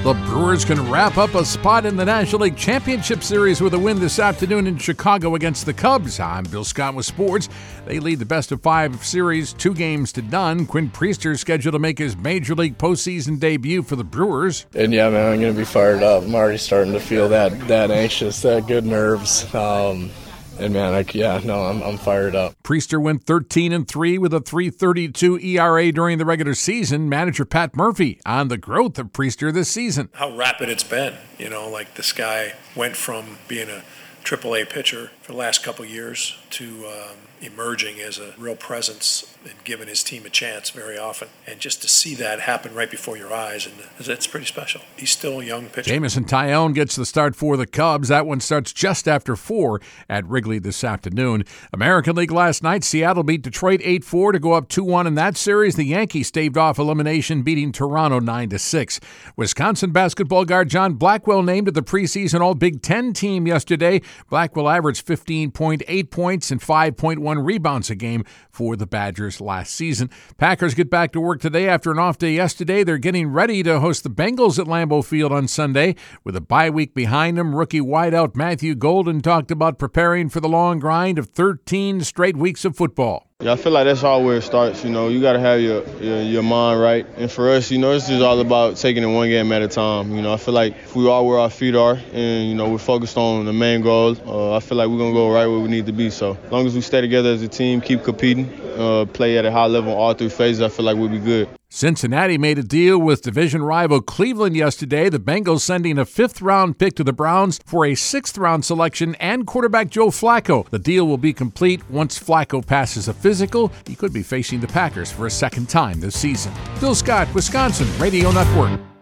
The Brewers can wrap up a spot in the National League Championship Series with a win this afternoon in Chicago against the Cubs. I'm Bill Scott with sports. They lead the best-of-5 series 2-0. Quinn Priester scheduled to make his Major League postseason debut for the Brewers. And yeah, man, I'm going to be fired up. I'm already starting to feel that anxious, that good nerves. And man, I'm fired up. Priester went 13-3 with a 3.32 ERA during the regular season. Manager Pat Murphy on the growth of Priester this season. How rapid it's been. Like this guy went from being a AAA pitcher for the last couple years to emerging as a real presence and giving his team a chance very often. And just to see that happen right before your eyes, and it's pretty special. He's still a young pitcher. Jameson Taillon gets the start for the Cubs. That one starts just after 4 at Wrigley this afternoon. American League last night, Seattle beat Detroit 8-4 to go up 2-1 in that series. The Yankees staved off elimination, beating Toronto 9-6. Wisconsin basketball guard John Blackwell named to the preseason All-Big Ten team yesterday. Blackwell averaged 15.8 points and 5.1 rebounds a game for the Badgers last season. Packers get back to work today after an off day yesterday. They're getting ready to host the Bengals at Lambeau Field on Sunday. With a bye week behind them, rookie wideout Matthew Golden talked about preparing for the long grind of 13 straight weeks of football. Yeah, I feel like that's all where it starts. You got to have your mind right. And for us, this is all about taking it one game at a time. I feel like if we are where our feet are and, we're focused on the main goal, I feel like we're going to go right where we need to be. So as long as we stay together as a team, keep competing, play at a high level all three phases, I feel like we'll be good. Cincinnati made a deal with division rival Cleveland yesterday. The Bengals sending a 5th-round pick to the Browns for a 6th-round selection and quarterback Joe Flacco. The deal will be complete once Flacco passes a physical. He could be facing the Packers for a second time this season. Bill Scott, Wisconsin Radio Network.